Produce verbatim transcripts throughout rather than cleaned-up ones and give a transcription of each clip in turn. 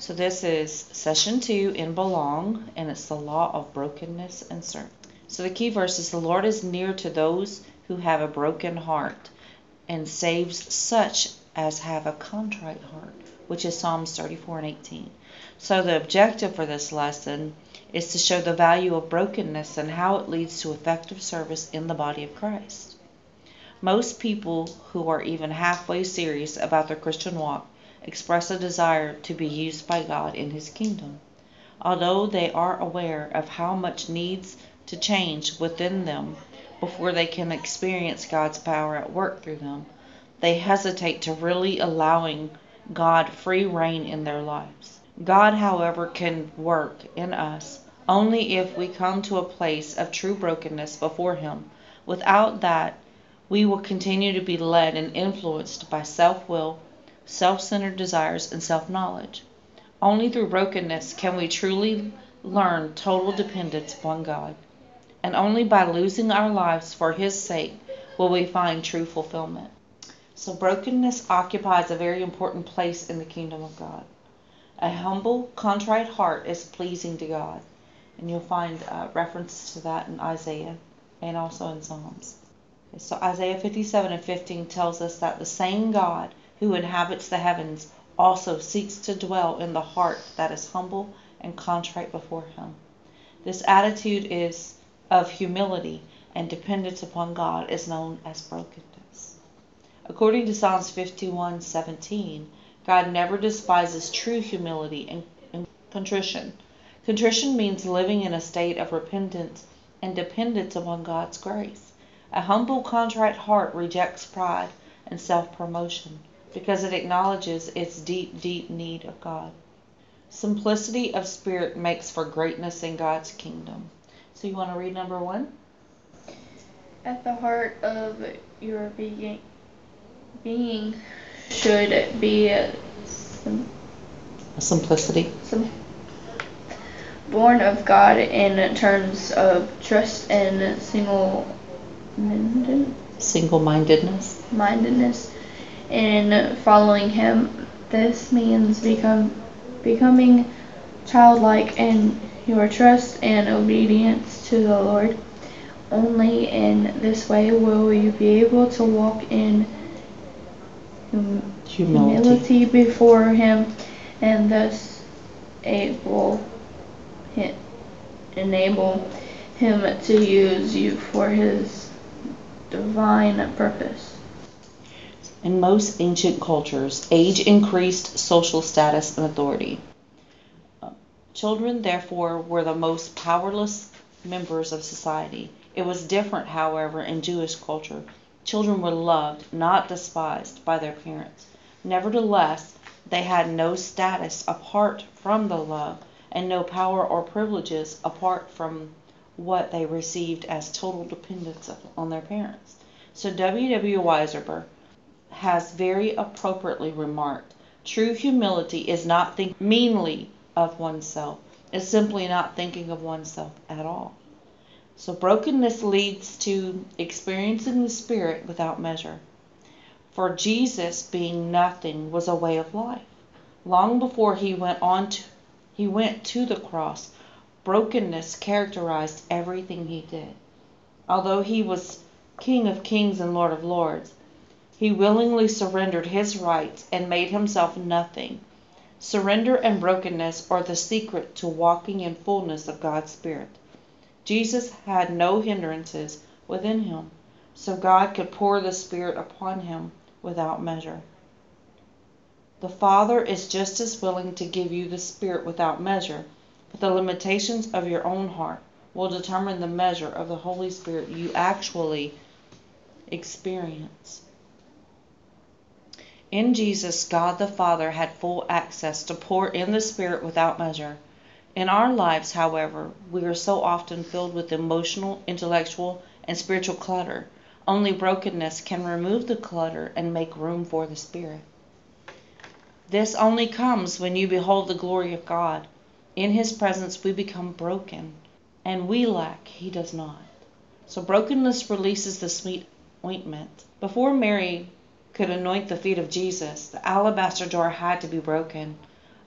So this is session two in Belong, and it's the law of brokenness and sermon. So the key verse is, the Lord is near to those who have a broken heart and saves such as have a contrite heart, which is Psalms thirty-four and eighteen. So the objective for this lesson is to show the value of brokenness and how it leads to effective service in the body of Christ. Most people who are even halfway serious about their Christian walk express a desire to be used by God in His kingdom. Although they are aware of how much needs to change within them before they can experience God's power at work through them, they hesitate to really allowing God free reign in their lives. God, however, can work in us only if we come to a place of true brokenness before Him. Without that, we will continue to be led and influenced by self-will, self-centered desires, and self-knowledge. Only through brokenness can we truly learn total dependence upon God. And only by losing our lives for His sake will we find true fulfillment. So brokenness occupies a very important place in the kingdom of God. A humble, contrite heart is pleasing to God. And you'll find uh, references to that in Isaiah and also in Psalms. Okay, so Isaiah fifty-seven and fifteen tells us that the same God who inhabits the heavens also seeks to dwell in the heart that is humble and contrite before Him. This attitude is of humility and dependence upon God is known as brokenness. According to Psalms fifty-one seventeen, God never despises true humility and, and contrition. Contrition means living in a state of repentance and dependence upon God's grace. A humble, contrite heart rejects pride and self-promotion because it acknowledges its deep, deep need of God. Simplicity of spirit makes for greatness in God's kingdom. So you want to read number one? At the heart of your being, being should be a sim, A simplicity. Sim, born of God in terms of trust and single single-mindedness. Mindedness in following Him. This means become becoming childlike in your trust and obedience to the Lord. Only in this way will you be able to walk in hum- Humility. humility before Him, and thus able him, enable Him to use you for His divine purpose. In most ancient cultures, age increased social status and authority. Children, therefore, were the most powerless members of society. It was different, however, in Jewish culture. Children were loved, not despised, by their parents. Nevertheless, they had no status apart from the love, and no power or privileges apart from what they received as total dependence on their parents. So W W Weiserberg has very appropriately remarked, true humility is not thinking meanly of oneself. It's simply not thinking of oneself at all. So brokenness leads to experiencing the Spirit without measure. For Jesus, being nothing, was a way of life. Long before he went on to, he went to the cross, brokenness characterized everything he did. Although he was King of Kings and Lord of Lords, he willingly surrendered his rights and made himself nothing. Surrender and brokenness are the secret to walking in fullness of God's Spirit. Jesus had no hindrances within him, so God could pour the Spirit upon him without measure. The Father is just as willing to give you the Spirit without measure, but the limitations of your own heart will determine the measure of the Holy Spirit you actually experience. In Jesus, God the Father had full access to pour in the Spirit without measure. In our lives, however, we are so often filled with emotional, intellectual, and spiritual clutter. Only brokenness can remove the clutter and make room for the Spirit. This only comes when you behold the glory of God. In His presence we become broken, and we lack, He does not. So brokenness releases the sweet ointment. Before Mary could anoint the feet of Jesus, the alabaster jar had to be broken.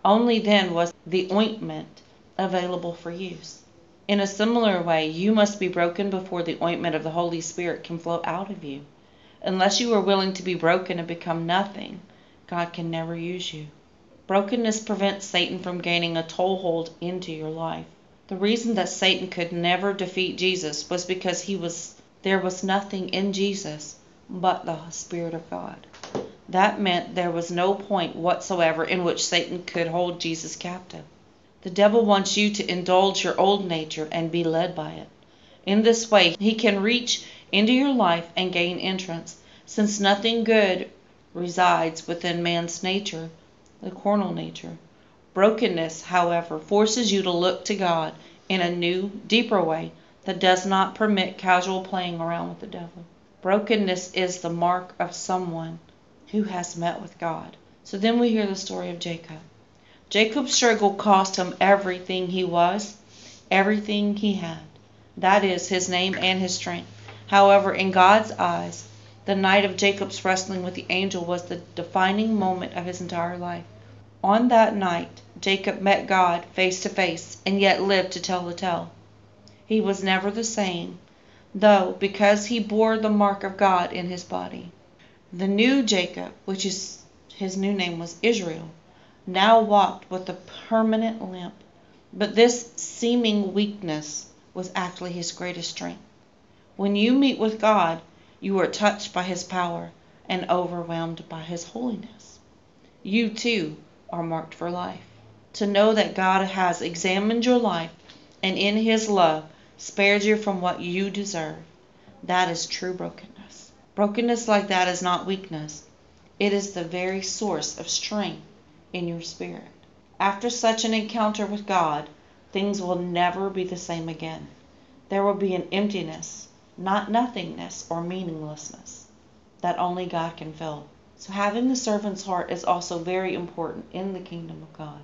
Only then was the ointment available for use. In a similar way, you must be broken before the ointment of the Holy Spirit can flow out of you. Unless you are willing to be broken and become nothing, God can never use you. Brokenness prevents Satan from gaining a toehold into your life. The reason that Satan could never defeat Jesus was because he was there was nothing in Jesus but the Spirit of God. That meant there was no point whatsoever in which Satan could hold Jesus captive. The devil wants you to indulge your old nature and be led by it. In this way, he can reach into your life and gain entrance, since nothing good resides within man's nature, the carnal nature. Brokenness, however, forces you to look to God in a new, deeper way that does not permit casual playing around with the devil. Brokenness is the mark of someone who has met with God. So then we hear the story of Jacob. Jacob's struggle cost him everything he was, everything he had. That is, his name and his strength. However, in God's eyes, the night of Jacob's wrestling with the angel was the defining moment of his entire life. On that night, Jacob met God face to face, and yet lived to tell the tale. He was never the same, though, because he bore the mark of God in his body. The new Jacob, which is his new name was Israel, now walked with a permanent limp. But this seeming weakness was actually his greatest strength. When you meet with God, you are touched by his power and overwhelmed by his holiness. You too are marked for life. To know that God has examined your life and in his love spared you from what you deserve, that is true brokenness. Brokenness like that is not weakness. It is the very source of strength in your spirit. After such an encounter with God, things will never be the same again. There will be an emptiness, not nothingness or meaninglessness, that only God can fill. So having the servant's heart is also very important in the kingdom of God.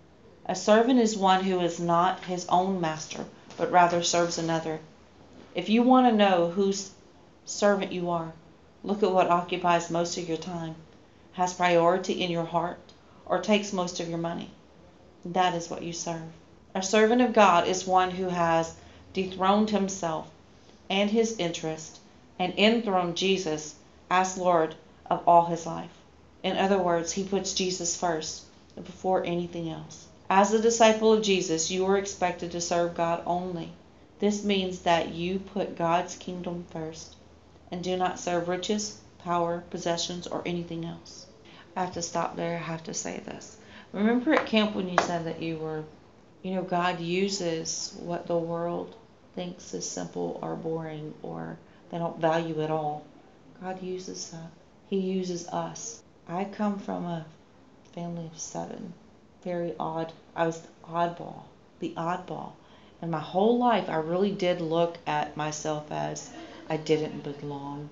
A servant is one who is not his own master, but rather serves another. If you want to know whose servant you are, look at what occupies most of your time, has priority in your heart, or takes most of your money. That is what you serve. A servant of God is one who has dethroned himself and his interest and enthroned Jesus as Lord of all his life. In other words, he puts Jesus first before anything else. As a disciple of Jesus, you are expected to serve God only. This means that you put God's kingdom first and do not serve riches, power, possessions, or anything else. I have to stop there. I have to say this. Remember at camp when you said that you were, you know, God uses what the world thinks is simple or boring or they don't value at all. God uses that. He uses us. I come from a family of seven. Very odd. I was the oddball. The oddball. And my whole life I really did look at myself as I didn't belong.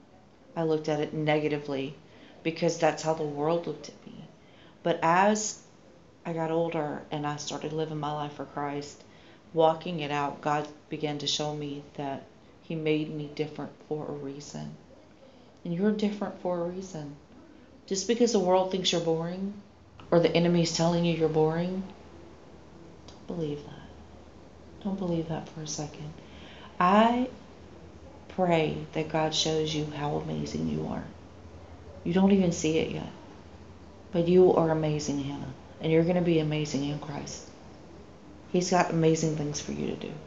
I looked at it negatively because that's how the world looked at me. But as I got older and I started living my life for Christ, walking it out, God began to show me that he made me different for a reason. And you're different for a reason. Just because the world thinks you're boring, or the enemy's telling you you're boring, don't believe that. Don't believe that for a second. I pray that God shows you how amazing you are. You don't even see it yet. But you are amazing, Hannah. And you're going to be amazing in Christ. He's got amazing things for you to do.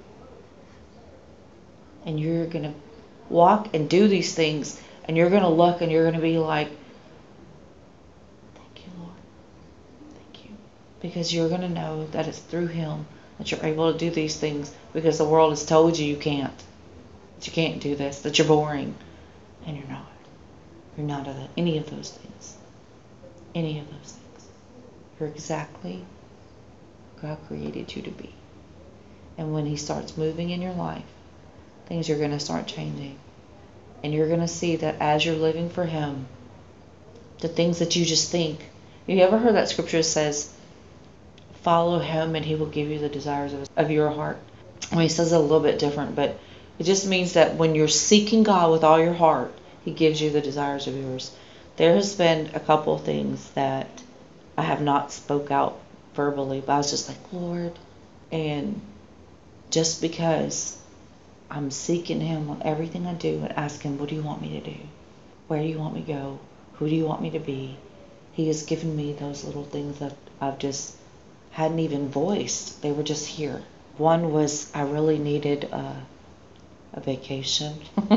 And you're going to walk and do these things. And you're going to look and you're going to be like, thank you, Lord. Thank you. Because you're going to know that it's through Him that you're able to do these things. Because the world has told you you can't. That you can't do this. That you're boring. And you're not. You're not any of those things. Any of those things. You're exactly what God created you to be. And when He starts moving in your life, things are going to start changing. And you're going to see that as you're living for Him, the things that you just think. You ever heard that scripture that says, follow Him and He will give you the desires of, of your heart? I mean, He says it a little bit different, but it just means that when you're seeking God with all your heart, He gives you the desires of yours. There has been a couple of things that I have not spoke out verbally, but I was just like, Lord. And just because I'm seeking Him on everything I do and asking, what do you want me to do? Where do you want me to go? Who do you want me to be? He has given me those little things that I've just hadn't even voiced. They were just here. One was I really needed a, a vacation.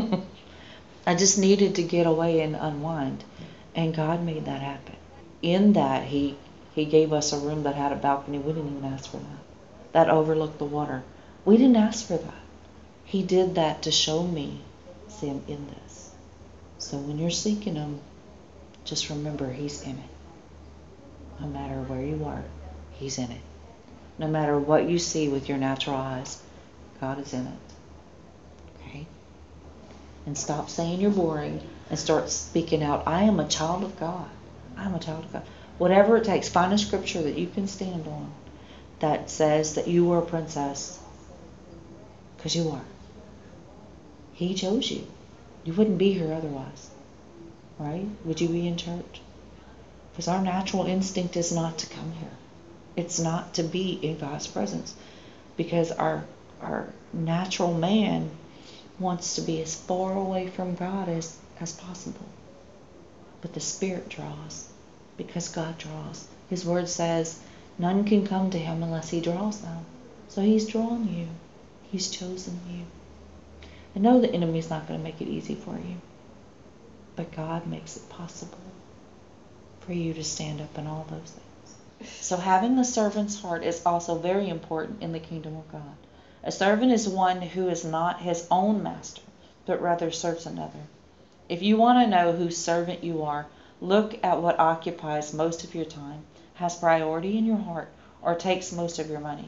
I just needed to get away and unwind. And God made that happen. In that, He He gave us a room that had a balcony. We didn't even ask for that. That overlooked the water. We didn't ask for that. He did that to show me, see, I'm in this. So when you're seeking Him, just remember He's in it. No matter where you are, He's in it. No matter what you see with your natural eyes, God is in it. Okay? And stop saying you're boring and start speaking out, I am a child of God. I am a child of God. Whatever it takes, find a scripture that you can stand on that says that you are a princess. Because you are. He chose you. You wouldn't be here otherwise. Right? Would you be in church? Because our natural instinct is not to come here. It's not to be in God's presence. Because our our natural man wants to be as far away from God as, as possible. But the Spirit draws. Because God draws. His word says, none can come to Him unless He draws them. So He's drawn you. He's chosen you. I know the enemy's not going to make it easy for you. But God makes it possible for you to stand up in all those things. So having a servant's heart is also very important in the kingdom of God. A servant is one who is not his own master, but rather serves another. If you want to know whose servant you are, look at what occupies most of your time, has priority in your heart, or takes most of your money.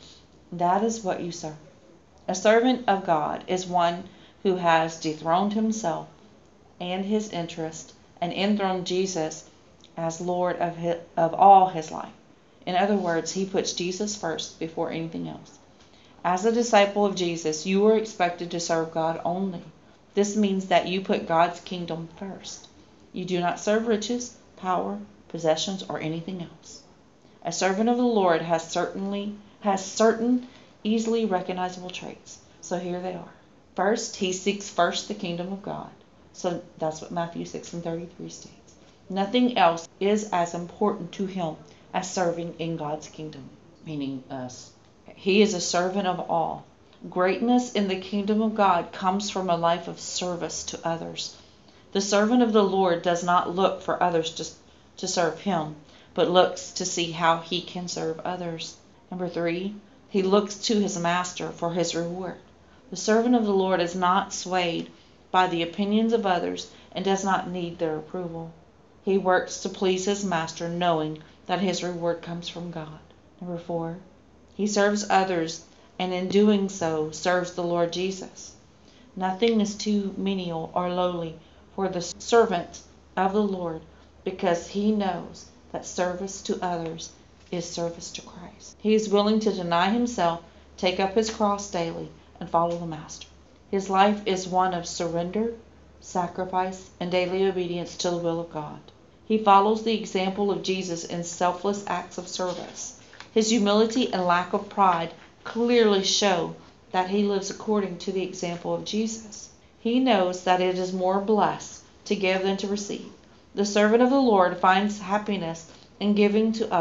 That is what you serve. A servant of God is one who has dethroned himself and his interest and enthroned Jesus as Lord of his, of all his life. In other words, he puts Jesus first before anything else. As a disciple of Jesus, you are expected to serve God only. This means that you put God's kingdom first. You do not serve riches, power, possessions, or anything else. A servant of the Lord has certainly has certain easily recognizable traits. So here they are. First, he seeks first the kingdom of God. So that's what Matthew six and thirty-three states. Nothing else is as important to him as serving in God's kingdom, meaning us. He is a servant of all. Greatness in the kingdom of God comes from a life of service to others. The servant of the Lord does not look for others to, to serve him, but looks to see how he can serve others. Number three, he looks to his master for his reward. The servant of the Lord is not swayed by the opinions of others and does not need their approval. He works to please his master, knowing that his reward comes from God. Number four, he serves others, and in doing so serves the Lord Jesus. Nothing is too menial or lowly for the servant of the Lord, because he knows that service to others is service to Christ. He is willing to deny himself, take up his cross daily, and follow the Master. His life is one of surrender, sacrifice, and daily obedience to the will of God. He follows the example of Jesus in selfless acts of service. His humility and lack of pride clearly show that he lives according to the example of Jesus. He knows that it is more blessed to give than to receive. The servant of the Lord finds happiness in giving to others.